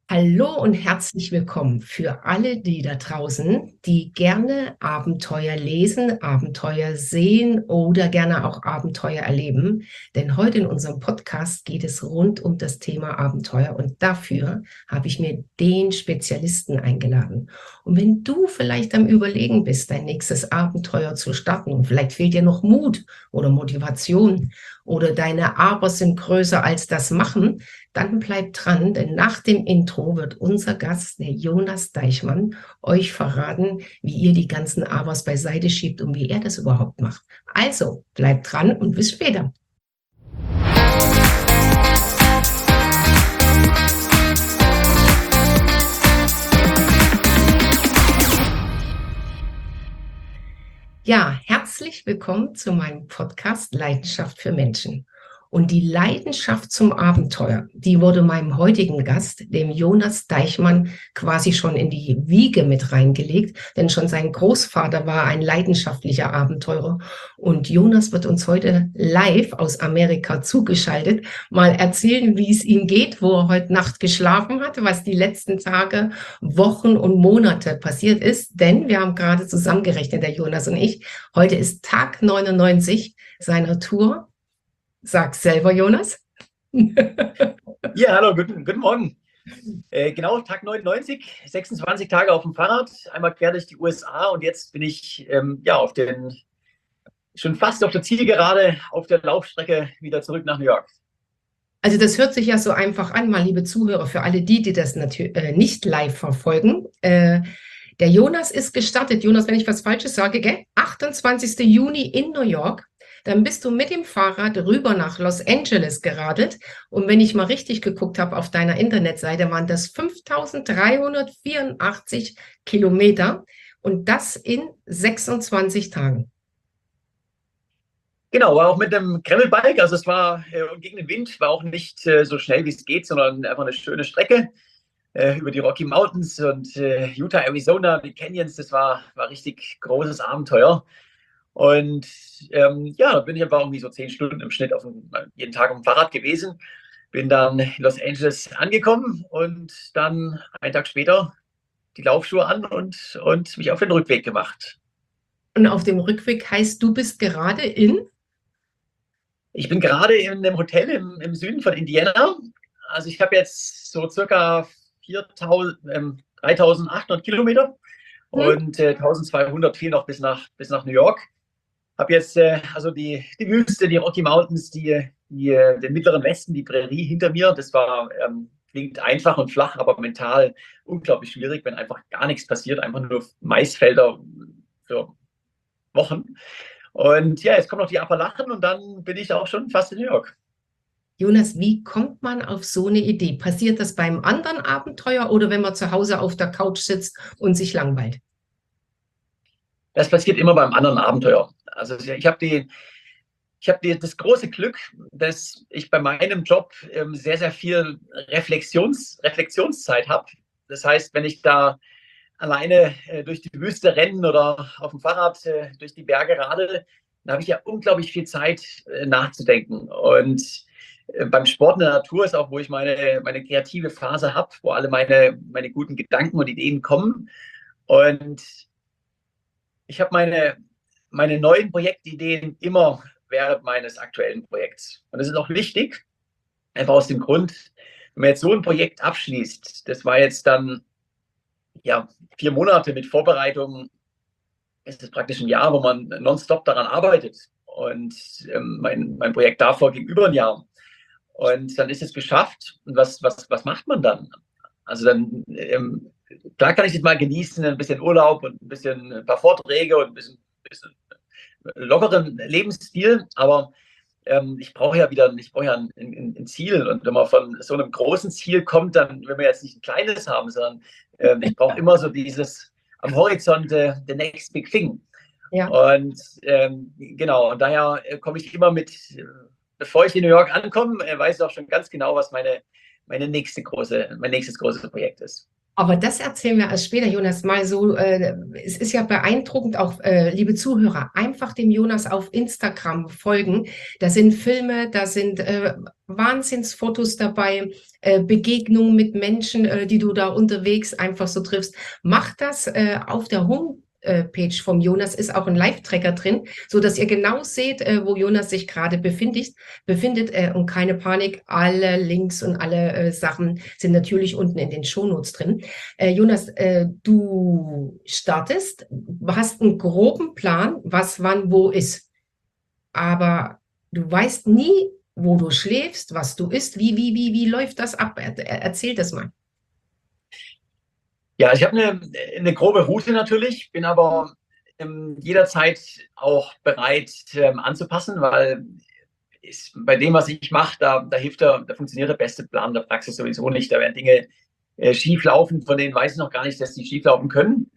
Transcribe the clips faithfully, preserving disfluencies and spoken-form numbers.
Hallo und herzlich willkommen für alle die da draußen, die gerne Abenteuer lesen, Abenteuer sehen oder gerne auch Abenteuer erleben. Denn heute in unserem Podcast geht es rund um das Thema Abenteuer und dafür habe ich mir den Spezialisten eingeladen. Und wenn du vielleicht am Überlegen bist, dein nächstes Abenteuer zu starten und vielleicht fehlt dir noch Mut oder Motivation oder deine Aber sind größer als das Machen, dann bleibt dran, denn nach dem Intro wird unser Gast, der Jonas Deichmann, euch verraten, wie ihr die ganzen Abers beiseite schiebt und wie er das überhaupt macht. Also, bleibt dran und bis später. Ja, herzlich willkommen zu meinem Podcast Leidenschaft für Menschen. Und die Leidenschaft zum Abenteuer, die wurde meinem heutigen Gast, dem Jonas Deichmann, quasi schon in die Wiege mit reingelegt, denn schon sein Großvater war ein leidenschaftlicher Abenteurer. Und Jonas wird uns heute live aus Amerika zugeschaltet mal erzählen, wie es ihm geht, wo er heute Nacht geschlafen hat, was die letzten Tage, Wochen und Monate passiert ist. Denn wir haben gerade zusammengerechnet, der Jonas und ich, heute ist Tag neunundneunzig seiner Tour. Sag's selber, Jonas. Ja, hallo, guten, guten Morgen. Äh, genau, Tag neunundneunzig, sechsundzwanzig Tage auf dem Fahrrad, einmal quer durch die U S A und jetzt bin ich ähm, ja, auf den, schon fast auf der Zielgerade, auf der Laufstrecke wieder zurück nach New York. Also das hört sich ja so einfach an, mal liebe Zuhörer, für alle die, die das natürlich äh, nicht live verfolgen. Äh, der Jonas ist gestartet, Jonas, wenn ich was Falsches sage, gell? achtundzwanzigsten Juni in New York. Dann bist du mit dem Fahrrad rüber nach Los Angeles geradelt. Und wenn ich mal richtig geguckt habe auf deiner Internetseite, waren das fünftausenddreihundertvierundachtzig Kilometer und das in sechsundzwanzig Tagen. Genau, war auch mit einem Gravelbike, also es war äh, gegen den Wind, war auch nicht äh, so schnell wie es geht, sondern einfach eine schöne Strecke äh, über die Rocky Mountains und äh, Utah, Arizona, die Canyons, das war, war richtig großes Abenteuer. Und ähm, ja, da bin ich einfach irgendwie so zehn Stunden im Schnitt auf dem, jeden Tag auf dem Fahrrad gewesen. Bin dann in Los Angeles angekommen und dann einen Tag später die Laufschuhe an und, und mich auf den Rückweg gemacht. Und auf dem Rückweg heißt, du bist gerade in? Ich bin gerade in einem Hotel im, im Süden von Indiana. Also ich habe jetzt so circa viertausend, ähm, dreitausendachthundert Kilometer Hm? und äh, eintausendzweihundert fehlen noch bis nach, bis nach New York. Habe jetzt äh, also die, die Wüste, die Rocky Mountains, die, die, den mittleren Westen, die Prärie hinter mir. Das war ähm, klingt einfach und flach, aber mental unglaublich schwierig, wenn einfach gar nichts passiert, einfach nur Maisfelder für Wochen. Und ja, jetzt kommen noch die Appalachen und dann bin ich auch schon fast in New York. Jonas, wie kommt man auf so eine Idee? Passiert das beim anderen Abenteuer oder wenn man zu Hause auf der Couch sitzt und sich langweilt? Das passiert immer beim anderen Abenteuer. Also ich habe die, ich habe das große Glück, dass ich bei meinem Job ähm, sehr, sehr viel Reflexions, Reflexionszeit habe. Das heißt, wenn ich da alleine äh, durch die Wüste rennen oder auf dem Fahrrad äh, durch die Berge radel, dann habe ich ja unglaublich viel Zeit äh, nachzudenken. Und äh, beim Sport in der Natur ist auch, wo ich meine, meine kreative Phase habe, wo alle meine, meine guten Gedanken und Ideen kommen. Und ich habe meine, meine neuen Projektideen immer während meines aktuellen Projekts. Und das ist auch wichtig, einfach aus dem Grund, wenn man jetzt so ein Projekt abschließt, das war jetzt dann ja vier Monate mit Vorbereitung, ist es praktisch ein Jahr, wo man nonstop daran arbeitet. Und ähm, mein, mein Projekt davor ging über ein Jahr. Und dann ist es geschafft. Und was, was, was macht man dann? Also dann, ähm, klar kann ich das mal genießen, ein bisschen Urlaub und ein bisschen ein paar Vorträge und ein bisschen, ein bisschen lockeren Lebensstil, aber ähm, ich brauche ja wieder, ich brauche ja ein, ein, ein, Ziel. Und wenn man von so einem großen Ziel kommt, dann will man jetzt nicht ein kleines haben, sondern äh, ich brauche immer so dieses am Horizont äh, the next big thing. Ja. Und ähm, genau, und daher äh, komme ich immer mit, äh, bevor ich in New York ankomme, äh, weiß ich auch schon ganz genau, was meine, meine nächste große, mein nächstes großes Projekt ist. Aber das erzählen wir erst später, Jonas, mal so. Äh, es ist ja beeindruckend, auch äh, liebe Zuhörer, einfach dem Jonas auf Instagram folgen. Da sind Filme, da sind äh, Wahnsinnsfotos dabei, äh, Begegnungen mit Menschen, äh, die du da unterwegs einfach so triffst. Mach das äh, auf der Homepage vom Jonas, ist auch ein Live-Tracker drin, so dass ihr genau seht, äh, wo Jonas sich gerade befindet. befindet äh, und keine Panik, alle Links und alle äh, Sachen sind natürlich unten in den Shownotes drin. Äh, Jonas, äh, du startest, hast einen groben Plan, was wann wo ist, aber du weißt nie, wo du schläfst, was du isst, wie, wie, wie, wie läuft das ab? Er, er, erzähl das mal. Ja, ich habe eine, eine grobe Route natürlich, bin aber ähm, jederzeit auch bereit ähm, anzupassen, weil ist, bei dem, was ich mache, da, da hilft der, da funktioniert der beste Plan der Praxis sowieso nicht. Da werden Dinge äh, schief laufen, von denen weiß ich noch gar nicht, dass die schief laufen können.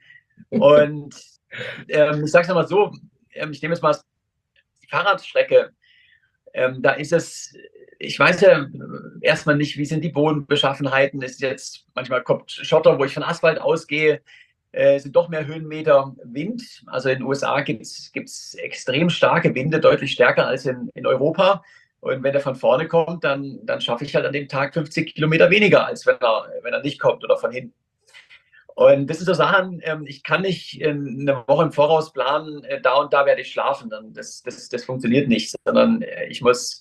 Und ähm, ich sage es nochmal so, ähm, ich nehme jetzt mal die Fahrradstrecke. Ähm, da ist es, ich weiß ja erstmal nicht, wie sind die Bodenbeschaffenheiten. Ist jetzt, manchmal kommt Schotter, wo ich von Asphalt ausgehe, äh, sind doch mehr Höhenmeter Wind. Also in den U S A gibt es extrem starke Winde, deutlich stärker als in, in Europa. Und wenn er von vorne kommt, dann, dann schaffe ich halt an dem Tag fünfzig Kilometer weniger, als wenn er, wenn er nicht kommt oder von hinten. Und das sind so Sachen, ähm, ich kann nicht eine Woche im Voraus planen, äh, da und da werde ich schlafen. Dann das, das, das funktioniert nicht, sondern äh, ich muss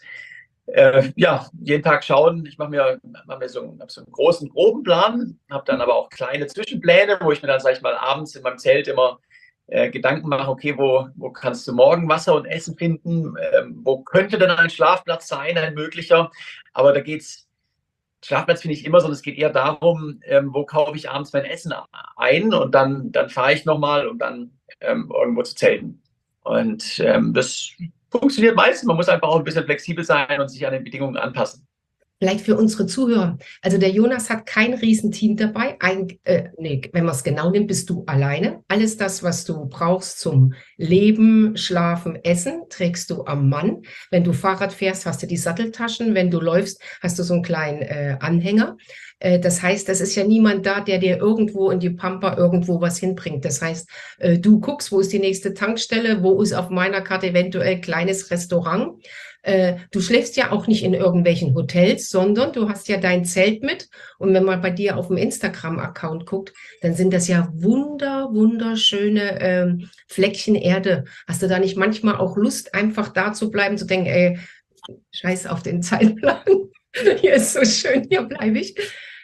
äh, ja, jeden Tag schauen. Ich mache mir, mach mir so, einen, so einen großen, groben Plan, habe dann aber auch kleine Zwischenpläne, wo ich mir dann, sag ich mal, abends in meinem Zelt immer äh, Gedanken mache, okay, wo, wo kannst du morgen Wasser und Essen finden? Ähm, wo könnte denn ein Schlafplatz sein, ein möglicher? Aber da geht es Schlafplatz finde ich immer, sondern es geht eher darum, ähm, wo kaufe ich abends mein Essen ein und dann, dann fahre ich nochmal, um dann ähm, irgendwo zu zelten. Und ähm, das funktioniert meistens. Man muss einfach auch ein bisschen flexibel sein und sich an den Bedingungen anpassen. Vielleicht für unsere Zuhörer. Also der Jonas hat kein Riesenteam dabei. Ein, äh, nee, wenn man es genau nimmt, bist du alleine. Alles das, was du brauchst zum Leben, Schlafen, Essen, trägst du am Mann. Wenn du Fahrrad fährst, hast du die Satteltaschen. Wenn du läufst, hast du so einen kleinen äh, Anhänger. Äh, das heißt, das ist ja niemand da, der dir irgendwo in die Pampa irgendwo was hinbringt. Das heißt, äh, du guckst, wo ist die nächste Tankstelle, wo ist auf meiner Karte eventuell ein kleines Restaurant. Äh, du schläfst ja auch nicht in irgendwelchen Hotels, sondern du hast ja dein Zelt mit. Und wenn man bei dir auf dem Instagram-Account guckt, dann sind das ja wunder, wunderschöne ähm, Fleckchen Erde. Hast du da nicht manchmal auch Lust, einfach da zu bleiben, zu denken, ey, scheiß auf den Zeitplan. Hier ist so schön, hier bleibe ich.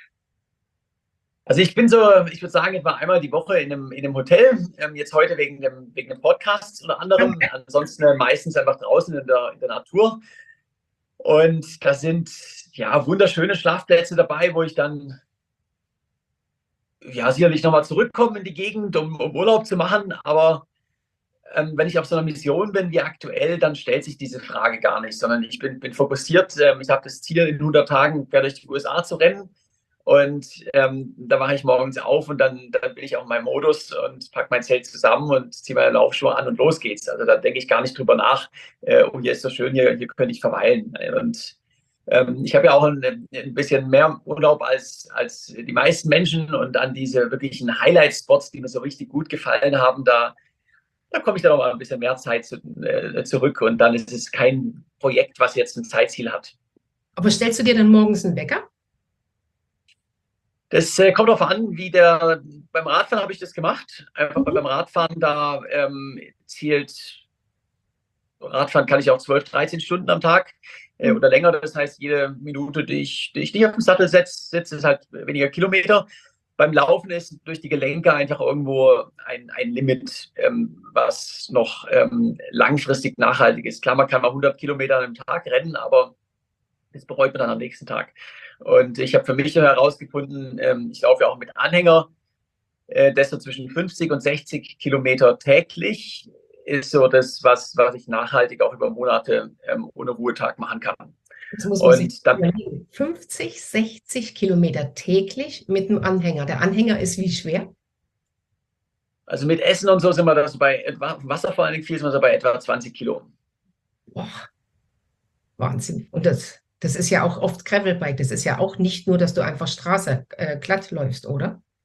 Also ich bin so, ich würde sagen, etwa einmal die Woche in einem, in einem Hotel. Ähm, jetzt heute wegen dem, wegen dem Podcast oder anderem. Ansonsten äh, meistens einfach draußen in der, in der Natur. Und da sind ja wunderschöne Schlafplätze dabei, wo ich dann ja sicherlich nochmal zurückkomme in die Gegend, um, um Urlaub zu machen. Aber ähm, wenn ich auf so einer Mission bin wie aktuell, dann stellt sich diese Frage gar nicht, sondern ich bin, bin fokussiert. Ähm, ich habe das Ziel, in hundert Tagen quer durch die U S A zu rennen. Und ähm, da wache ich morgens auf und dann, dann bin ich auch in meinem Modus und packe mein Zelt zusammen und ziehe meine Laufschuhe an und los geht's. Also da denke ich gar nicht drüber nach, äh, oh, hier ist so schön, hier, hier könnte ich verweilen. Und ähm, ich habe ja auch ein, ein bisschen mehr Urlaub als, als die meisten Menschen und an diese wirklichen Highlight-Spots, die mir so richtig gut gefallen haben, da, da komme ich dann auch mal ein bisschen mehr Zeit zu, äh, zurück und dann ist es kein Projekt, was jetzt ein Zeitziel hat. Aber stellst du dir dann morgens einen Wecker? Das äh, kommt darauf an, wie der, beim Radfahren habe ich das gemacht. Einfach mhm. beim Radfahren, da ähm, zielt, Radfahren kann ich auch zwölf, dreizehn Stunden am Tag äh, mhm. oder länger. Das heißt, jede Minute, die ich, die ich nicht auf den Sattel setze, setze ist halt weniger Kilometer. Beim Laufen ist durch die Gelenke einfach irgendwo ein, ein Limit, ähm, was noch ähm, langfristig nachhaltig ist. Klar, man kann mal hundert Kilometer am Tag rennen, aber das bereut man dann am nächsten Tag. Und ich habe für mich herausgefunden, ähm, ich laufe ja auch mit Anhänger, äh, das so zwischen fünfzig und sechzig Kilometer täglich ist so das, was, was ich nachhaltig auch über Monate ähm, ohne Ruhetag machen kann. Jetzt muss man sich überlegen, fünfzig, sechzig Kilometer täglich mit einem Anhänger. Der Anhänger ist wie schwer? Also mit Essen und so sind wir da so bei etwa, Wasser vor allen Dingen viel, sind wir so bei etwa zwanzig Kilo. Boah, Wahnsinn. Und das, das ist ja auch oft Gravelbike. Das ist ja auch nicht nur, dass du einfach Straße äh, glatt läufst, oder?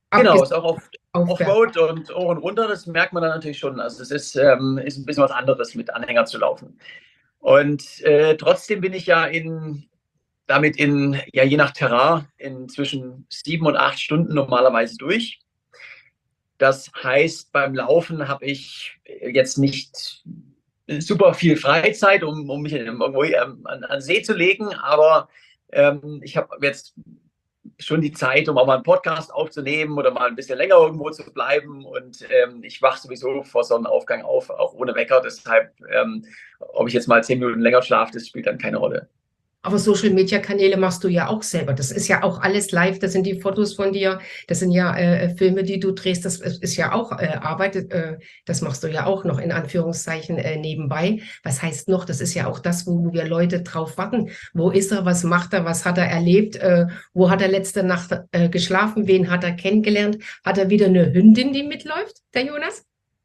Genau, ist auch auf Aufwärts. Offroad und hoch und runter, das merkt man dann natürlich schon. Also es ist, ähm, ist ein bisschen was anderes, mit Anhänger zu laufen. Und äh, trotzdem bin ich ja in, damit in, ja je nach Terrain, in zwischen sieben und acht Stunden normalerweise durch. Das heißt, beim Laufen habe ich jetzt nicht super viel Freizeit, um, um mich irgendwo ähm, an, an See zu legen, aber ähm, ich habe jetzt schon die Zeit, um auch mal einen Podcast aufzunehmen oder mal ein bisschen länger irgendwo zu bleiben. Und ähm, ich wache sowieso vor Sonnenaufgang auf, auch ohne Wecker. Deshalb, ähm, ob ich jetzt mal zehn Minuten länger schlafe, das spielt dann keine Rolle. Aber Social-Media-Kanäle machst du ja auch selber. Das ist ja auch alles live. Das sind die Fotos von dir. Das sind ja äh, Filme, die du drehst. Das ist ja auch äh, Arbeit. Äh, das machst du ja auch noch in Anführungszeichen äh, nebenbei. Was heißt noch? Das ist ja auch das, wo wir Leute drauf warten. Wo ist er? Was macht er? Was hat er erlebt? Äh, wo hat er letzte Nacht äh, geschlafen? Wen hat er kennengelernt? Hat er wieder eine Hündin, die mitläuft, der Jonas?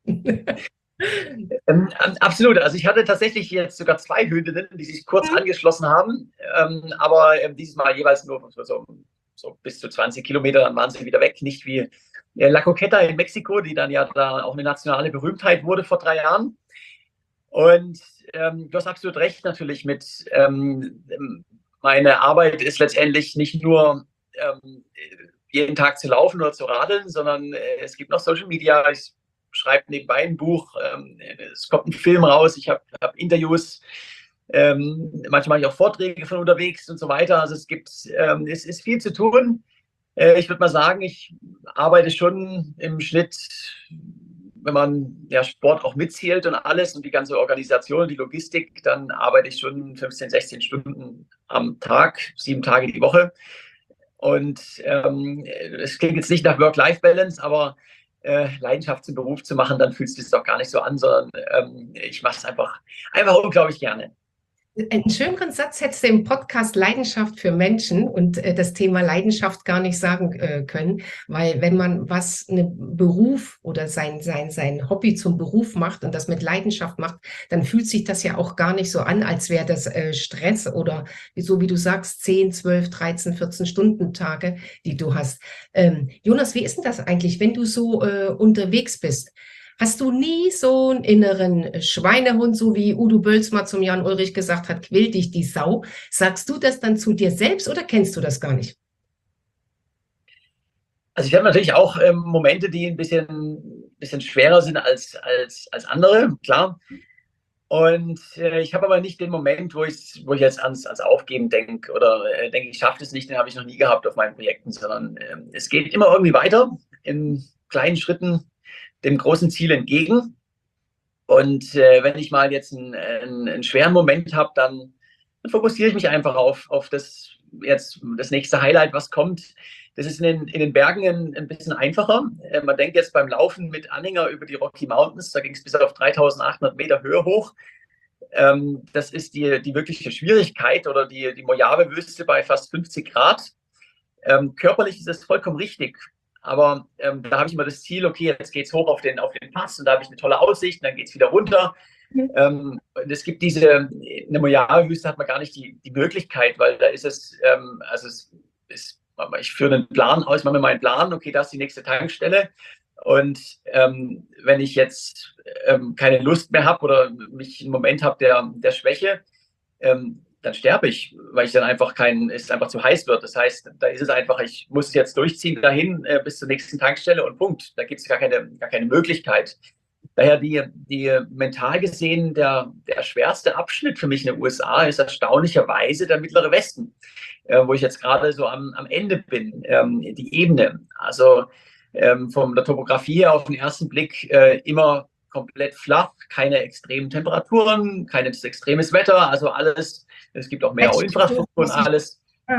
Ähm, absolut. Also ich hatte tatsächlich jetzt sogar zwei Hündinnen, die sich kurz Mhm. angeschlossen haben, ähm, aber ähm, dieses Mal jeweils nur für so, so bis zu zwanzig Kilometer, dann waren sie wieder weg. Nicht wie äh, La Coqueta in Mexiko, die dann ja da auch eine nationale Berühmtheit wurde vor drei Jahren. Und ähm, du hast absolut recht natürlich mit, ähm, meine Arbeit ist letztendlich nicht nur ähm, jeden Tag zu laufen oder zu radeln, sondern äh, es gibt noch Social Media. Ich schreibe nebenbei ein Buch, ähm, es kommt ein Film raus, ich habe hab Interviews, ähm, manchmal mache ich auch Vorträge von unterwegs und so weiter. Also es gibt, ähm, es ist viel zu tun. Äh, ich würde mal sagen, ich arbeite schon im Schnitt, wenn man ja Sport auch mitzählt und alles und die ganze Organisation, die Logistik, dann arbeite ich schon fünfzehn, sechzehn Stunden am Tag, sieben Tage die Woche. Und ähm, es klingt jetzt nicht nach Work-Life-Balance, aber äh, Leidenschaft zum Beruf zu machen, dann fühlt es sich doch gar nicht so an, sondern ähm, ich mache es einfach, einfach unglaublich gerne. Einen schöneren Satz hättest du im Podcast Leidenschaft für Menschen und äh, das Thema Leidenschaft gar nicht sagen äh, können, weil wenn man was, einen Beruf oder sein, sein, sein Hobby zum Beruf macht und das mit Leidenschaft macht, dann fühlt sich das ja auch gar nicht so an, als wäre das äh, Stress oder so wie du sagst, zehn, zwölf, dreizehn, vierzehn Stunden Tage, die du hast. Ähm, Jonas, wie ist denn das eigentlich, wenn du so äh, unterwegs bist? Hast du nie so einen inneren Schweinehund, so wie Udo Bölz mal zum Jan Ulrich gesagt hat, quäl dich die Sau? Sagst du das dann zu dir selbst oder kennst du das gar nicht? Also ich habe natürlich auch ähm, Momente, die ein bisschen, bisschen schwerer sind als, als, als andere, klar. Und äh, ich habe aber nicht den Moment, wo ich, wo ich jetzt ans, ans Aufgeben denke oder äh, denke, ich schaffe das nicht, den habe ich noch nie gehabt auf meinen Projekten, sondern äh, es geht immer irgendwie weiter in kleinen Schritten dem großen Ziel entgegen. Und äh, wenn ich mal jetzt einen, einen, einen schweren Moment habe, dann, dann fokussiere ich mich einfach auf, auf das, jetzt das nächste Highlight, was kommt. Das ist in den, in den Bergen ein, ein bisschen einfacher. Äh, man denkt jetzt beim Laufen mit Anhänger über die Rocky Mountains, da ging es bis auf dreitausendachthundert Meter Höhe hoch. Ähm, das ist die, die wirkliche Schwierigkeit oder die, die Mojave-Wüste bei fast fünfzig Grad. Ähm, körperlich ist es vollkommen richtig. Aber ähm, da habe ich immer das Ziel, okay, jetzt geht es hoch auf den, auf den Pass und da habe ich eine tolle Aussicht und dann geht es wieder runter. Mhm. Ähm, und es gibt diese, in der Mojave-Wüste hat man gar nicht die, die Möglichkeit, weil da ist es, ähm, also es ist, ich führe einen Plan aus, mache mir meinen Plan, okay, das ist die nächste Tankstelle. Und ähm, wenn ich jetzt ähm, keine Lust mehr habe oder mich einen Moment habe der, der Schwäche, ähm, dann sterbe ich, weil ich dann einfach kein, es einfach zu heiß wird. Das heißt, da ist es einfach, ich muss es jetzt durchziehen dahin äh, bis zur nächsten Tankstelle und Punkt. Da gibt es gar keine, gar keine Möglichkeit. Daher die, die mental gesehen, der, der schwerste Abschnitt für mich in den U S A ist erstaunlicherweise der Mittlere Westen, äh, wo ich jetzt gerade so am, am Ende bin, ähm, die Ebene. Also ähm, von der Topografie her auf den ersten Blick äh, immer komplett flach, keine extremen Temperaturen, kein extremes Wetter, also alles, es gibt auch mehr Infrastruktur und alles.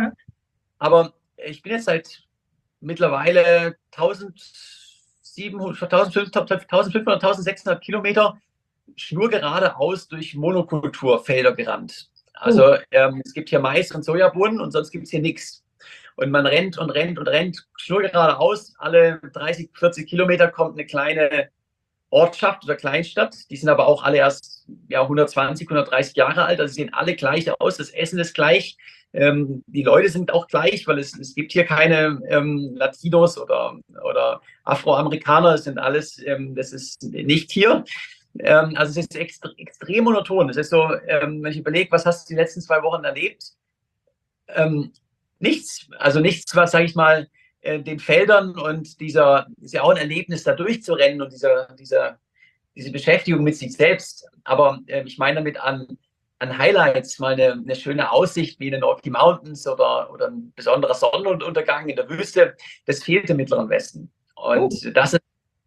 Aber ich bin jetzt seit mittlerweile eintausendsiebenhundert, eintausendfünfhundert, eintausendsechshundert Kilometer schnurgeradeaus durch Monokulturfelder gerannt. Also oh. ähm, es gibt hier Mais und Sojabohnen und sonst gibt es hier nichts. Und man rennt und rennt und rennt schnurgeradeaus. Alle dreißig, vierzig Kilometer kommt eine kleine Ortschaft oder Kleinstadt. Die sind aber auch alle erst ja, hundertzwanzig, hundertdreißig Jahre alt. Also sie sehen alle gleich aus. Das Essen ist gleich. Ähm, die Leute sind auch gleich, weil es, es gibt hier keine ähm, Latinos oder, oder Afroamerikaner, es sind alles, ähm, das ist nicht hier. Ähm, also es ist extre extrem monoton. Es ist so, ähm, wenn ich überlege, was hast du die letzten zwei Wochen erlebt? Ähm, nichts. Also nichts, was, sage ich mal, äh, den Feldern und dieser, ist ja auch ein Erlebnis, da durchzurennen und dieser, dieser, diese Beschäftigung mit sich selbst. Aber äh, ich meine damit an, an Highlights, mal eine, eine schöne Aussicht wie in den Rocky Mountains oder, oder ein besonderer Sonnenuntergang in der Wüste, das fehlt im Mittleren Westen. Oh, Und das ist,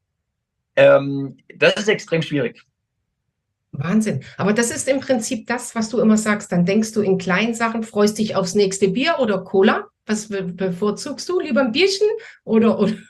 ähm, das ist extrem schwierig. Wahnsinn. Aber das ist im Prinzip das, was du immer sagst. Dann denkst du in kleinen Sachen, freust dich aufs nächste Bier oder Cola. Was be bevorzugst du? Lieber ein Bierchen oder, oder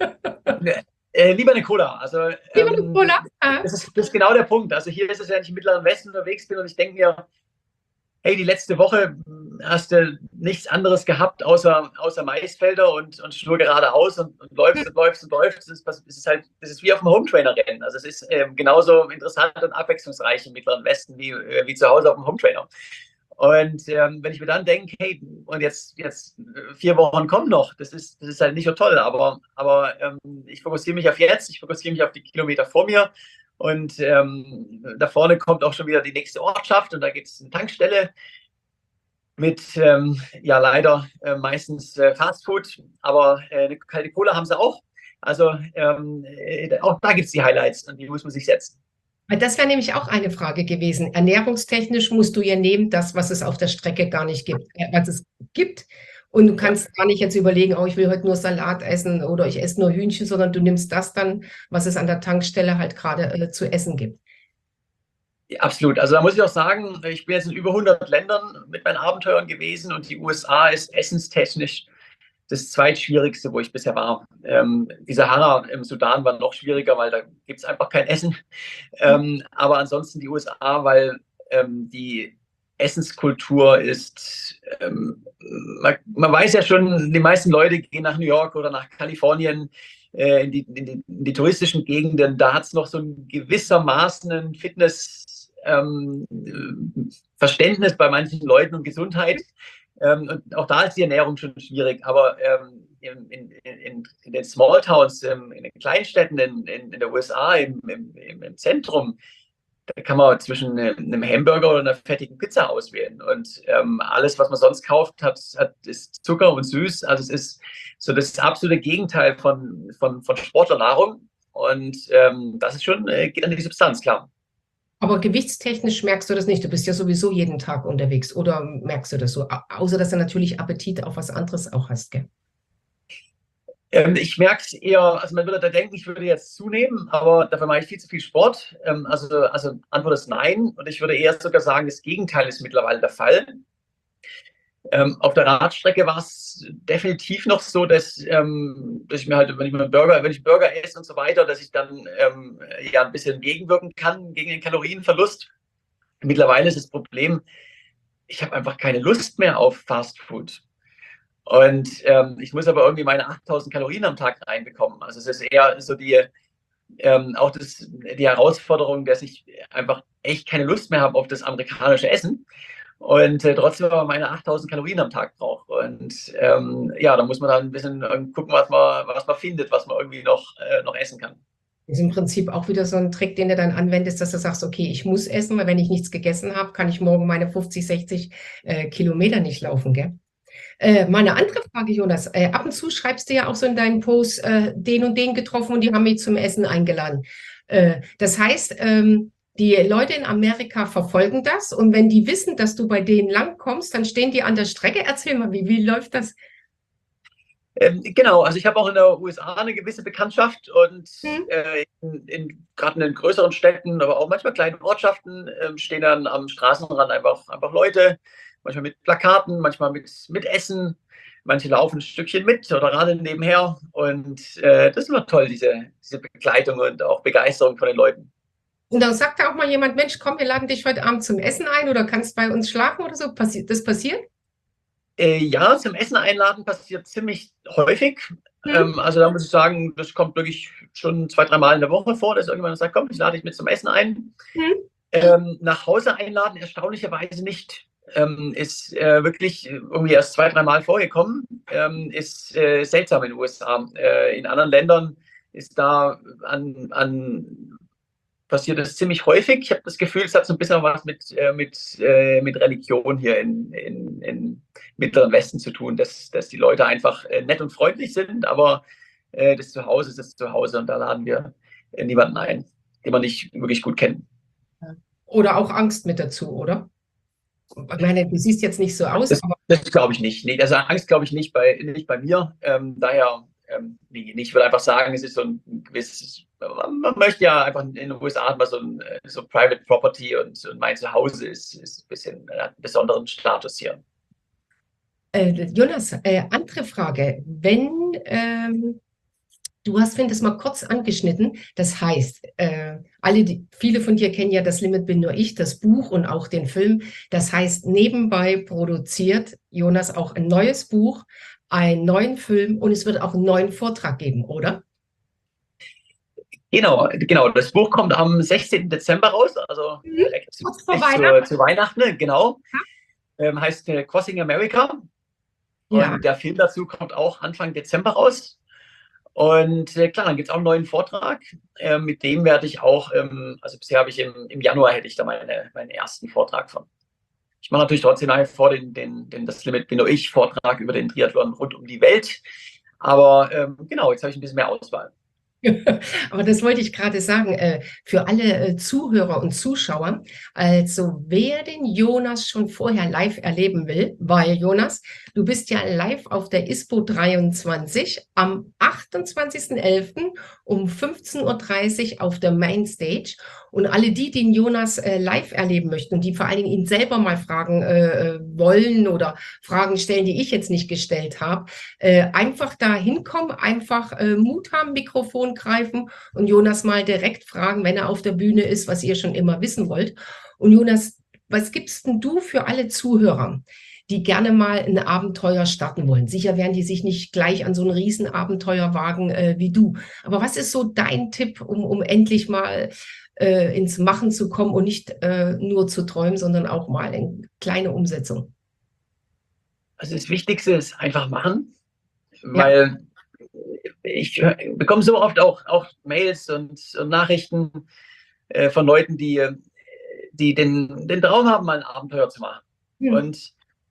Äh, lieber eine Cola. Also lieber eine ähm, Cola? Ah. das, ist, das ist genau der Punkt. Also hier ist es, wenn ich im Mittleren Westen unterwegs bin und ich denke mir, hey, die letzte Woche hast du nichts anderes gehabt außer, außer Maisfelder und, und nur geradeaus und, und läufst und läufst und läufst. Das ist, das ist halt, das ist wie auf dem Hometrainer-Rennen. Also es ist ähm, genauso interessant und abwechslungsreich im Mittleren Westen wie, äh, wie zu Hause auf dem Hometrainer. Und ähm, wenn ich mir dann denke, hey, und jetzt, jetzt vier Wochen kommen noch, das ist, das ist halt nicht so toll, aber, aber ähm, ich fokussiere mich auf jetzt, ich fokussiere mich auf die Kilometer vor mir und ähm, da vorne kommt auch schon wieder die nächste Ortschaft und da gibt es eine Tankstelle mit, ähm, ja leider äh, meistens äh, Fastfood, aber äh, eine kalte Cola haben sie auch. Also ähm, äh, auch da gibt es die Highlights und die muss man sich setzen. Das wäre nämlich auch eine Frage gewesen. Ernährungstechnisch musst du ja nehmen, das, was es auf der Strecke gar nicht gibt, äh, was es gibt. Und du Ja. kannst gar nicht jetzt überlegen, oh, ich will heute nur Salat essen oder ich esse nur Hühnchen, sondern du nimmst das dann, was es an der Tankstelle halt gerade äh, zu essen gibt. Ja, absolut. Also da muss ich auch sagen, ich bin jetzt in über hundert Ländern mit meinen Abenteuern gewesen und die U S A ist essenstechnisch das zweitschwierigste, wo ich bisher war. Ähm, die Sahara im Sudan war noch schwieriger, weil da gibt es einfach kein Essen. Ähm, aber ansonsten die U S A, weil ähm, die Essenskultur ist, ähm, man, man, weiß ja schon, die meisten Leute gehen nach New York oder nach Kalifornien äh, in, die, in, die, in, die, touristischen Gegenden. Da hat es noch so ein gewissermaßen ein Fitnessverständnis ähm, bei manchen Leuten und Gesundheit. Ähm, und auch da ist die Ernährung schon schwierig, aber ähm, in, in, in, in den Smalltowns, ähm, in den Kleinstädten in, in, in der U S A, im, im, im Zentrum, da kann man zwischen einem Hamburger oder einer fettigen Pizza auswählen. Und ähm, alles, was man sonst kauft, hat, hat, ist Zucker und süß. Also es ist so das absolute Gegenteil von, von, von Sportlernahrung. Und ähm, das ist schon, äh, geht an die Substanz, klar. Aber gewichtstechnisch merkst du das nicht. Du bist ja sowieso jeden Tag unterwegs. Oder merkst du das so? Au- Außer, dass du natürlich Appetit auf was anderes auch hast, gell? Ähm, ich merke es eher, also man würde da denken, ich würde jetzt zunehmen, aber dafür mache ich viel zu viel Sport. Ähm, also, also Antwort ist nein. Und ich würde eher sogar sagen, das Gegenteil ist mittlerweile der Fall. Ähm, auf der Radstrecke war es definitiv noch so, dass, ähm, dass ich mir halt, wenn ich mir einen Burger, wenn ich Burger esse und so weiter, dass ich dann ähm, ja ein bisschen gegenwirken kann gegen den Kalorienverlust. Mittlerweile ist das Problem, ich habe einfach keine Lust mehr auf Fast Food. Und ähm, ich muss aber irgendwie meine achttausend Kalorien am Tag reinbekommen. Also es ist eher so die, ähm, auch das, die Herausforderung, dass ich einfach echt keine Lust mehr habe auf das amerikanische Essen und äh, trotzdem aber meine achttausend Kalorien am Tag brauche. Und ähm, ja, da muss man dann ein bisschen äh, gucken, was man, was man findet, was man irgendwie noch, äh, noch essen kann. Das ist im Prinzip auch wieder so ein Trick, den du dann anwendest, dass du sagst, okay, ich muss essen, weil wenn ich nichts gegessen habe, kann ich morgen meine fünfzig, sechzig äh, Kilometer nicht laufen, gell? Äh, mal eine andere Frage, Jonas. Äh, ab und zu schreibst du ja auch so in deinen Posts, äh, den und den getroffen und die haben mich zum Essen eingeladen. Äh, das heißt, ähm, die Leute in Amerika verfolgen das und wenn die wissen, dass du bei denen langkommst, dann stehen die an der Strecke. Erzähl mal, wie, wie läuft das? Ähm, genau, also ich habe auch in der U S A eine gewisse Bekanntschaft und Hm? äh, in, in, gerade in den größeren Städten, aber auch manchmal kleinen Ortschaften äh, stehen dann am Straßenrand einfach, einfach Leute, manchmal mit Plakaten, manchmal mit, mit Essen, manche laufen ein Stückchen mit oder radeln nebenher und äh, das ist immer toll, diese, diese Begleitung und auch Begeisterung von den Leuten. Und dann sagt da auch mal jemand, Mensch, komm, wir laden dich heute Abend zum Essen ein oder kannst bei uns schlafen oder so. Passi das passiert? Äh, ja, zum Essen einladen passiert ziemlich häufig. Hm? Ähm, also da muss ich sagen, das kommt wirklich schon zwei, drei Mal in der Woche vor, dass irgendjemand sagt, komm, ich lade dich mit zum Essen ein. Hm? Ähm, nach Hause einladen, erstaunlicherweise nicht. ähm, ist äh, wirklich irgendwie erst zwei, dreimal vorgekommen, ähm, ist äh, seltsam in den U S A. Äh, in anderen Ländern ist da an, an passiert das ziemlich häufig. Ich habe das Gefühl, es hat so ein bisschen was mit, äh, mit, äh, mit Religion hier in, in, in Mittleren Westen zu tun, dass, dass die Leute einfach äh, nett und freundlich sind, aber äh, das Zuhause ist das Zuhause und da laden wir äh, niemanden ein, den wir nicht wirklich gut kennen. Oder auch Angst mit dazu, oder? Ich meine, du siehst jetzt nicht so aus, Das, aber das glaube ich nicht. Nee, also Angst glaube ich nicht bei, nicht bei mir. Ähm, daher, ähm, nee, nee, ich würde einfach sagen, es ist so ein gewisses, man möchte ja einfach in den U S A hat man so ein so Private Property und, und mein Zuhause ist, ist ein bisschen äh, einen besonderen Status hier. äh, Jonas, äh, andere Frage. Wenn ähm, du hast, finde ich, mal kurz angeschnitten. Das heißt, äh, alle, die, viele von dir kennen ja Das Limit bin nur ich, das Buch und auch den Film. Das heißt, nebenbei produziert Jonas auch ein neues Buch, einen neuen Film und es wird auch einen neuen Vortrag geben, oder? Genau, genau. Das Buch kommt am sechzehnten Dezember raus, also Mhm. direkt Kurz vor zu, Weihnachten. zu Weihnachten, genau. Ähm, heißt äh, Crossing America. Ja. Und der Film dazu kommt auch Anfang Dezember raus. Und äh, klar, dann gibt es auch einen neuen Vortrag. Äh, mit dem werde ich auch, ähm, also bisher habe ich im, im Januar hätte ich da meine, meinen ersten Vortrag von. Ich mache natürlich trotzdem nach wie vor den, den, den Das Limit bin nur ich Vortrag über den Triathlon rund um die Welt. Aber ähm, genau, jetzt habe ich ein bisschen mehr Auswahl. Aber das wollte ich gerade sagen, äh, für alle äh, Zuhörer und Zuschauer. Also wer den Jonas schon vorher live erleben will, weil Jonas, du bist ja live auf der ISPO dreiundzwanzig am achtundzwanzigsten elften um fünfzehn Uhr dreißig auf der Mainstage. Und alle die, die den Jonas äh, live erleben möchten und die vor allen Dingen ihn selber mal fragen äh, wollen oder Fragen stellen, die ich jetzt nicht gestellt habe, äh, einfach da hinkommen, einfach äh, Mut haben, Mikrofon greifen und Jonas mal direkt fragen, wenn er auf der Bühne ist, was ihr schon immer wissen wollt. Und Jonas, was gibst denn du für alle Zuhörer, die gerne mal ein Abenteuer starten wollen? Sicher werden die sich nicht gleich an so ein Riesenabenteuer wagen äh, wie du. Aber was ist so dein Tipp, um, um endlich mal äh, ins Machen zu kommen und nicht äh, nur zu träumen, sondern auch mal in kleine Umsetzung? Also das Wichtigste ist einfach machen, Ja. weil ich bekomme so oft auch, auch Mails und, und Nachrichten äh, von Leuten, die, die den, den Traum haben, mal ein Abenteuer zu machen. Hm. Und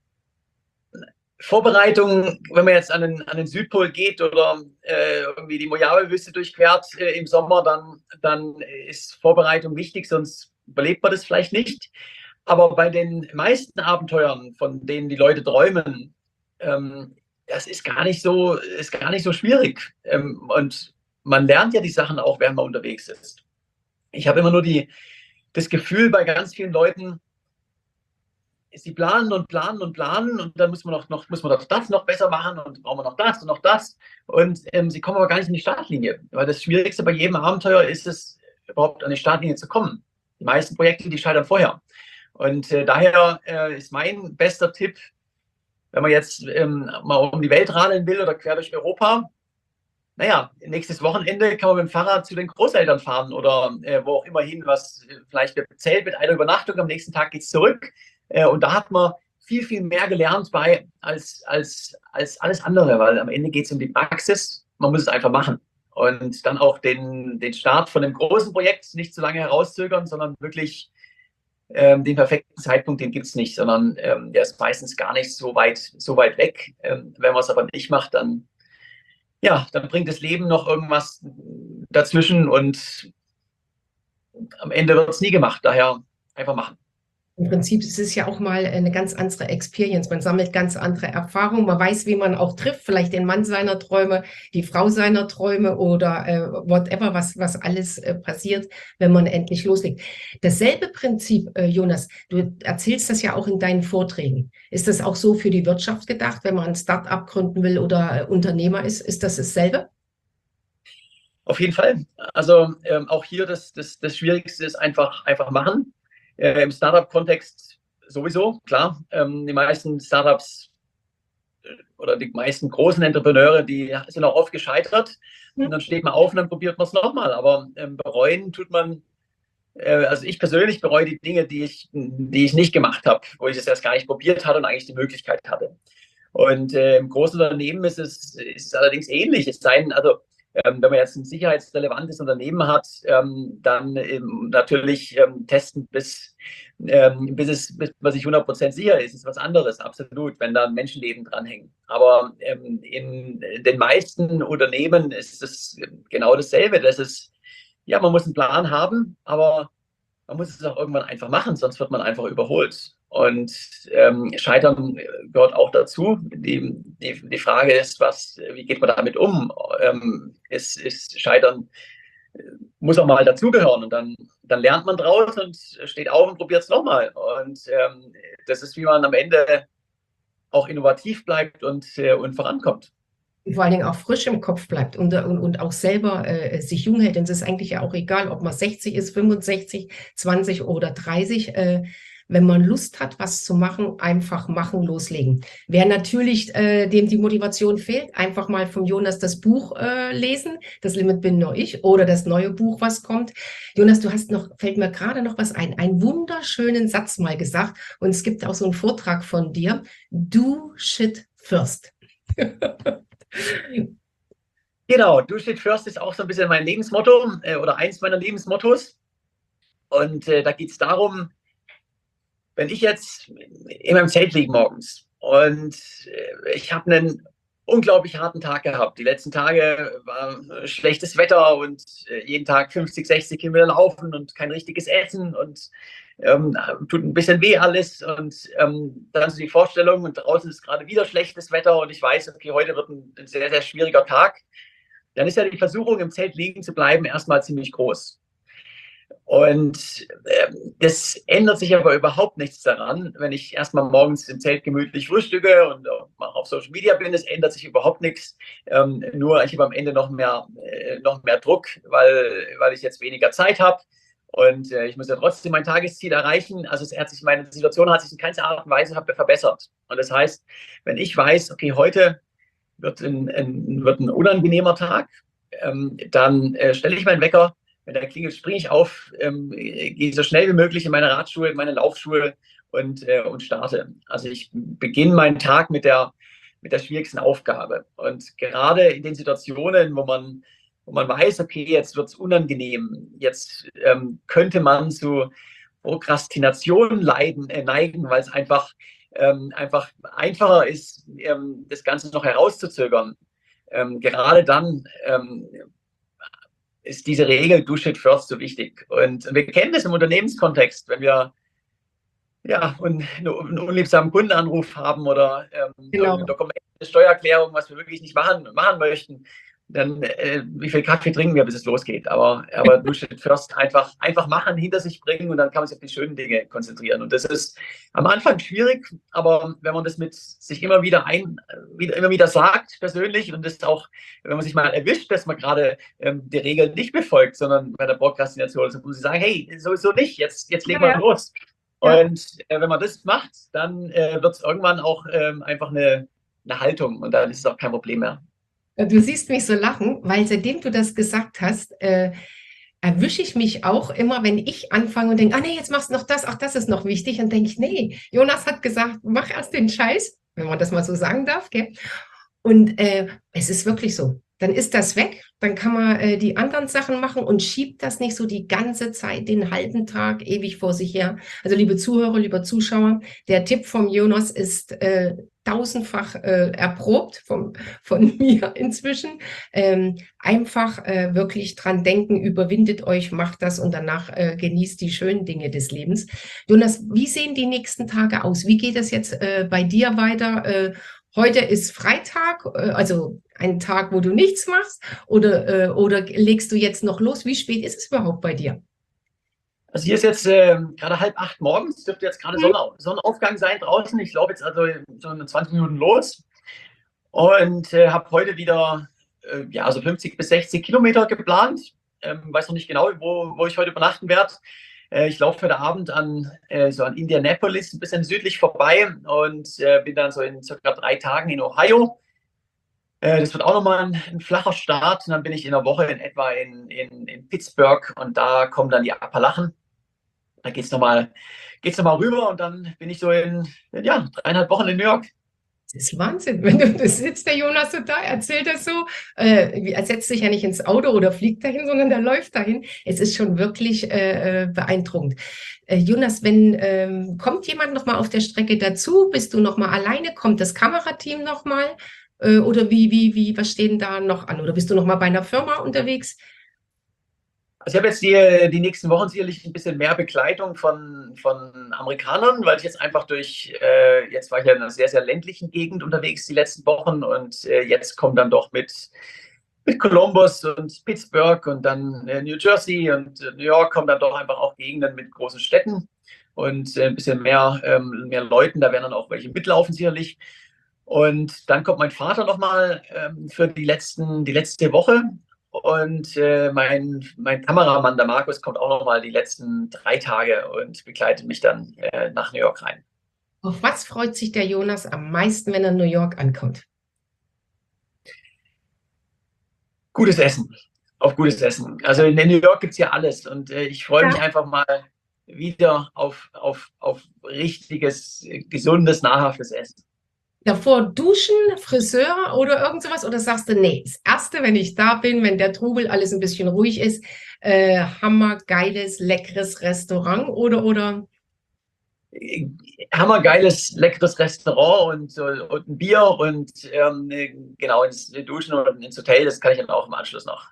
Vorbereitung, wenn man jetzt an den, an den Südpol geht oder äh, irgendwie die Mojave-Wüste durchquert äh, im Sommer, dann, dann ist Vorbereitung wichtig, sonst überlebt man das vielleicht nicht. Aber bei den meisten Abenteuern, von denen die Leute träumen, ähm, das ist gar nicht so, ist gar nicht so schwierig. Ähm, und man lernt ja die Sachen auch, während man unterwegs ist. Ich habe immer nur die, das Gefühl bei ganz vielen Leuten, sie planen und planen und planen und dann muss man noch, noch, muss man doch das noch besser machen und brauchen wir noch das und noch das. Und ähm, sie kommen aber gar nicht in die Startlinie. Weil das Schwierigste bei jedem Abenteuer ist es, überhaupt an die Startlinie zu kommen. Die meisten Projekte, die scheitern vorher. Und äh, daher äh, ist mein bester Tipp, wenn man jetzt ähm, mal um die Welt radeln will oder quer durch Europa, naja, nächstes Wochenende kann man mit dem Fahrrad zu den Großeltern fahren oder äh, wo auch immer hin, was äh, vielleicht wird bezahlt mit einer Übernachtung, am nächsten Tag geht es zurück. Äh, und da hat man viel, viel mehr gelernt bei als, als, als alles andere, weil am Ende geht es um die Praxis, man muss es einfach machen. Und dann auch den, den Start von einem großen Projekt nicht zu lange herauszögern, sondern wirklich ähm, den perfekten Zeitpunkt, den gibt es nicht, sondern ähm, der ist meistens gar nicht so weit, so weit weg. Ähm, wenn man es aber nicht macht, dann ja, dann bringt das Leben noch irgendwas dazwischen und am Ende wird es nie gemacht. Daher einfach machen. Im Prinzip ist es ja auch mal eine ganz andere Experience. Man sammelt ganz andere Erfahrungen. Man weiß, wie man auch trifft. Vielleicht den Mann seiner Träume, die Frau seiner Träume oder äh, whatever, was, was alles äh, passiert, wenn man endlich loslegt. Dasselbe Prinzip, äh, Jonas, du erzählst das ja auch in deinen Vorträgen. Ist das auch so für die Wirtschaft gedacht, wenn man ein Start-up gründen will oder äh, Unternehmer ist? Ist das dasselbe? Auf jeden Fall. Also ähm, auch hier das, das, das Schwierigste ist einfach, einfach machen. Äh, Im Startup-Kontext sowieso, klar. Ähm, die meisten Startups oder die meisten großen Entrepreneure, die sind auch oft gescheitert. Und Hm. dann steht man auf und dann probiert man es nochmal. Aber ähm, bereuen tut man äh, also ich persönlich bereue die Dinge, die ich, die ich nicht gemacht habe, wo ich es erst gar nicht probiert hatte und eigentlich die Möglichkeit hatte. Und äh, im großen Unternehmen ist es, ist es allerdings ähnlich. Es sei denn, also ähm, wenn man jetzt ein sicherheitsrelevantes Unternehmen hat, ähm, dann ähm, natürlich ähm, testen, bis, ähm, bis, es, bis man sich hundert Prozent sicher ist, ist was anderes, absolut, wenn da ein Menschenleben dranhängt. Aber ähm, in den meisten Unternehmen ist es genau dasselbe. Das ist, ja, man muss einen Plan haben, aber man muss es auch irgendwann einfach machen, sonst wird man einfach überholt. Und ähm, Scheitern gehört auch dazu. Die, die, die Frage ist, was, wie geht man damit um? Ähm, ist, ist Scheitern muss auch mal dazugehören und dann, dann lernt man draus und steht auf und probiert es nochmal. Und ähm, das ist, wie man am Ende auch innovativ bleibt und, äh, und vorankommt. Und vor allen Dingen auch frisch im Kopf bleibt und, und, und auch selber äh, sich jung hält. Denn es ist eigentlich ja auch egal, ob man sechzig ist, fünfundsechzig, zwanzig oder dreißig. Äh, wenn man Lust hat, was zu machen, einfach machen, loslegen. Wer natürlich, äh, dem die Motivation fehlt, einfach mal vom Jonas das Buch äh, lesen. Das Limit bin nur ich. Oder das neue Buch, was kommt. Jonas, du hast noch, fällt mir gerade noch was ein, einen wunderschönen Satz mal gesagt. Und es gibt auch so einen Vortrag von dir. Do shit first. Genau, Do Shit First ist auch so ein bisschen mein Lebensmotto äh, oder eins meiner Lebensmottos. Und äh, da geht es darum, wenn ich jetzt in meinem Zelt liege morgens und äh, ich habe einen unglaublich harten Tag gehabt. Die letzten Tage war schlechtes Wetter und äh, jeden Tag fünfzig, sechzig Kilometer laufen und kein richtiges Essen und ähm, tut ein bisschen weh alles. Und ähm, dann so die Vorstellung und draußen ist gerade wieder schlechtes Wetter und ich weiß, okay, heute wird ein, ein sehr, sehr schwieriger Tag. Dann ist ja die Versuchung, im Zelt liegen zu bleiben, erstmal ziemlich groß. Und ähm, das ändert sich aber überhaupt nichts daran, wenn ich erstmal morgens im Zelt gemütlich frühstücke und mal auf Social Media bin. Es ändert sich überhaupt nichts. Ähm, nur ich habe am Ende noch mehr, äh, noch mehr Druck, weil, weil ich jetzt weniger Zeit habe. Und äh, ich muss ja trotzdem mein Tagesziel erreichen. Also es hat sich, meine Situation hat sich in keinster Art und Weise verbessert. Und das heißt, wenn ich weiß, okay, heute wird ein, ein, wird ein unangenehmer Tag, ähm, dann äh, stelle ich meinen Wecker. Wenn der klingelt, springe ich auf, ähm, gehe so schnell wie möglich in meine Radschuhe, in meine Laufschuhe und, äh, und starte. Also ich beginne meinen Tag mit der, mit der schwierigsten Aufgabe. Und gerade in den Situationen, wo man, wo man weiß, okay, jetzt wird es unangenehm, jetzt ähm, könnte man zu Prokrastination leiden, äh, neigen, weil es einfach, ähm, einfach einfacher ist, ähm, das Ganze noch herauszuzögern. Ähm, gerade dann ähm, ist diese Regel Do Shit First so wichtig. Und wir kennen das im Unternehmenskontext, wenn wir ja, einen, einen unliebsamen Kundenanruf haben oder ähm, irgendein Genau. Dokument, eine Steuererklärung, was wir wirklich nicht machen, machen möchten, dann äh, wie viel Kaffee trinken wir, bis es losgeht. Aber, aber Do Shit First einfach, einfach machen, hinter sich bringen und dann kann man sich auf die schönen Dinge konzentrieren. Und das ist am Anfang schwierig, aber wenn man das mit sich immer wieder ein, wieder, immer wieder sagt, persönlich, und das auch, wenn man sich mal erwischt, dass man gerade ähm, die Regeln nicht befolgt, sondern bei der Prokrastination, so muss ich sagen, hey, sowieso nicht, jetzt, jetzt legen Ja, wir ja. los. Ja. Und äh, wenn man das macht, dann äh, wird es irgendwann auch ähm, einfach eine, eine Haltung und dann ist es auch kein Problem mehr. Du siehst mich so lachen, weil seitdem du das gesagt hast, äh, erwische ich mich auch immer, wenn ich anfange und denke, ah nee, jetzt machst du noch das, ach, das ist noch wichtig. Und denke ich, nee, Jonas hat gesagt, mach erst den Scheiß, wenn man das mal so sagen darf, gell? Und äh, es ist wirklich so. Dann ist das weg, dann kann man äh, die anderen Sachen machen und schiebt das nicht so die ganze Zeit, den halben Tag ewig vor sich her. Also liebe Zuhörer, lieber Zuschauer, der Tipp vom Jonas ist äh, tausendfach äh, erprobt vom, von mir inzwischen. Ähm, einfach äh, wirklich dran denken, überwindet euch, macht das und danach äh, genießt die schönen Dinge des Lebens. Jonas, wie sehen die nächsten Tage aus? Wie geht es jetzt äh, bei dir weiter? Äh, Heute ist Freitag, äh, also ein Tag, wo du nichts machst, oder, äh, oder legst du jetzt noch los? Wie spät ist es überhaupt bei dir? Also hier ist jetzt äh, gerade halb acht morgens, dürfte jetzt gerade Mhm. Sonne, Sonnenaufgang sein draußen. Ich laufe jetzt also so in zwanzig Minuten los und äh, habe heute wieder äh, ja, so fünfzig bis sechzig Kilometer geplant. Ähm, weiß noch nicht genau, wo, wo ich heute übernachten werde. Äh, ich laufe heute Abend an, äh, so an Indianapolis, ein bisschen südlich vorbei und äh, bin dann so in circa drei Tagen in Ohio. Äh, das wird auch nochmal ein, ein flacher Start. Und dann bin ich in der Woche in etwa in, in, in Pittsburgh und da kommen dann die Appalachen. Da geht es nochmal geht's noch mal rüber und dann bin ich so in, ja, dreieinhalb Wochen in New York. Das ist Wahnsinn. Wenn du da sitzt, der Jonas so da, erzählt das so, äh, er setzt sich ja nicht ins Auto oder fliegt dahin, sondern der läuft dahin. Es ist schon wirklich äh, beeindruckend. Äh, Jonas, wenn ähm, kommt jemand noch mal auf der Strecke dazu? Bist du noch mal alleine? Kommt das Kamerateam noch mal? Äh, oder wie, wie, wie, was stehen da noch an? Oder bist du noch mal bei einer Firma unterwegs? Also ich habe jetzt die, die nächsten Wochen sicherlich ein bisschen mehr Begleitung von, von Amerikanern, weil ich jetzt einfach durch, äh, jetzt war ich ja in einer sehr, sehr ländlichen Gegend unterwegs die letzten Wochen und äh, jetzt kommen dann doch mit, mit Columbus und Pittsburgh und dann äh, New Jersey und äh, New York kommen dann doch einfach auch Gegenden mit großen Städten und äh, ein bisschen mehr, ähm, mehr Leuten, da werden dann auch welche mitlaufen sicherlich. Und dann kommt mein Vater nochmal ähm, für die, letzten, die letzte Woche. Und äh, mein, mein Kameramann, der Markus, kommt auch noch mal die letzten drei Tage und begleitet mich dann äh, nach New York rein. Auf was freut sich der Jonas am meisten, wenn er in New York ankommt? Gutes Essen. Auf gutes Essen. Also in New York gibt es ja alles. Und äh, ich freue mich Ja. einfach mal wieder auf, auf, auf richtiges, gesundes, nahrhaftes Essen. Davor duschen, Friseur oder irgend sowas? Oder sagst du, nee, das Erste, wenn ich da bin, wenn der Trubel alles ein bisschen ruhig ist, äh, hammergeiles, leckeres Restaurant oder, oder? Hammergeiles, leckeres Restaurant und, und ein Bier und ähm, genau ins Duschen und ins Hotel, das kann ich dann auch im Anschluss noch.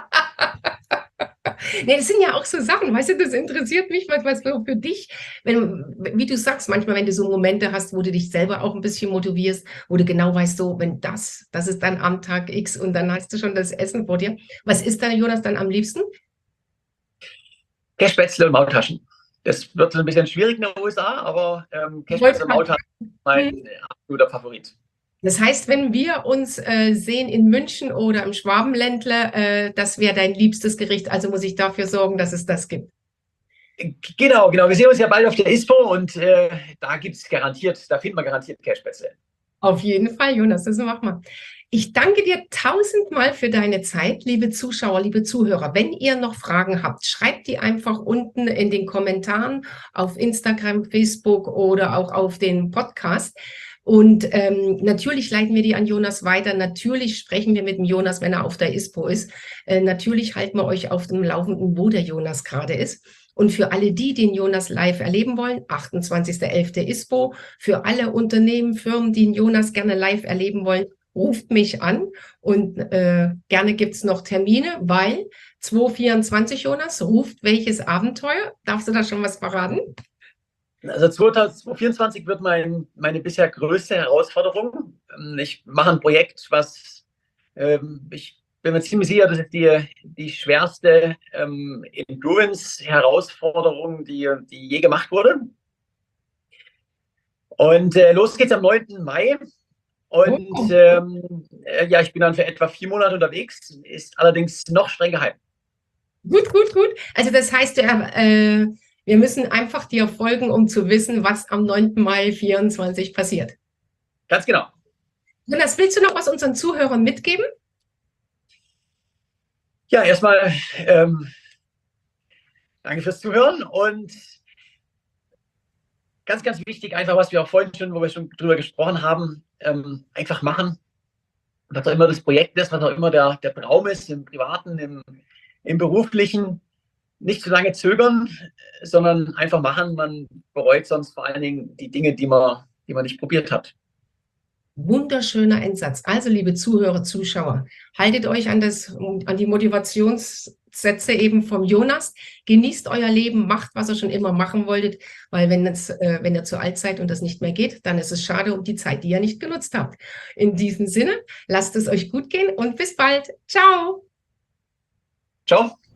Nee, das sind ja auch so Sachen, weißt du, das interessiert mich, was, was für dich, wenn, wie du sagst, manchmal, wenn du so Momente hast, wo du dich selber auch ein bisschen motivierst, wo du genau weißt, so, wenn das, das ist dann am Tag X und dann hast du schon das Essen vor dir. Was ist dann, Jonas, dann am liebsten? Kässpätzle und Maultaschen. Das wird ein bisschen schwierig in den U S A, aber ähm, Kässpätzle und Maultaschen ist mein absoluter Favorit. Das heißt, wenn wir uns äh, sehen in München oder im Schwabenländle, äh, das wäre dein liebstes Gericht. Also muss ich dafür sorgen, dass es das gibt. Genau, genau. Wir sehen uns ja bald auf der ISPO und äh, da gibt es garantiert, da finden wir garantiert Kässpätzle. Auf jeden Fall, Jonas, das machen wir. Ich danke dir tausendmal für deine Zeit, liebe Zuschauer, liebe Zuhörer. Wenn ihr noch Fragen habt, schreibt die einfach unten in den Kommentaren auf Instagram, Facebook oder auch auf den Podcast. Und ähm, natürlich leiten wir die an Jonas weiter. Natürlich sprechen wir mit dem Jonas, wenn er auf der ISPO ist. Äh, natürlich halten wir euch auf dem Laufenden, wo der Jonas gerade ist. Und für alle die, die den Jonas live erleben wollen, achtundzwanzigster elfter ISPO. Für alle Unternehmen, Firmen, die den Jonas gerne live erleben wollen, ruft mich an. Und äh, gerne gibt es noch Termine, weil zwanzig vierundzwanzig, Jonas, ruft welches Abenteuer? Darfst du da schon was verraten? Also zwanzig vierundzwanzig wird mein, meine bisher größte Herausforderung. Ich mache ein Projekt, was ähm, ich bin mir ziemlich sicher, das ist die, die schwerste ähm, Endurance-Herausforderung, die, die je gemacht wurde. Und äh, los geht's am neunten Mai. Und Oh. ähm, äh, ja, ich bin dann für etwa vier Monate unterwegs, ist allerdings noch streng geheim. Gut, gut, gut. Also das heißt, äh, wir müssen einfach dir folgen, um zu wissen, was am neunten Mai vierundzwanzig passiert. Ganz genau. Jonas, willst du noch was unseren Zuhörern mitgeben? Ja, erstmal ähm, danke fürs Zuhören und ganz, ganz wichtig, einfach, was wir auch vorhin schon, wo wir schon drüber gesprochen haben, ähm, einfach machen. Was auch immer das Projekt ist, was auch immer der, der Traum ist, im Privaten, im, im Beruflichen, nicht zu lange zögern, sondern einfach machen. Man bereut sonst vor allen Dingen die Dinge, die man, die man nicht probiert hat. Wunderschöner Endsatz. Also, liebe Zuhörer, Zuschauer, haltet euch an, das, an die Motivationssätze eben vom Jonas. Genießt euer Leben, macht, was ihr schon immer machen wolltet, weil wenn, es, äh, wenn ihr zu alt seid und das nicht mehr geht, dann ist es schade um die Zeit, die ihr nicht genutzt habt. In diesem Sinne, lasst es euch gut gehen und bis bald. Ciao. Ciao.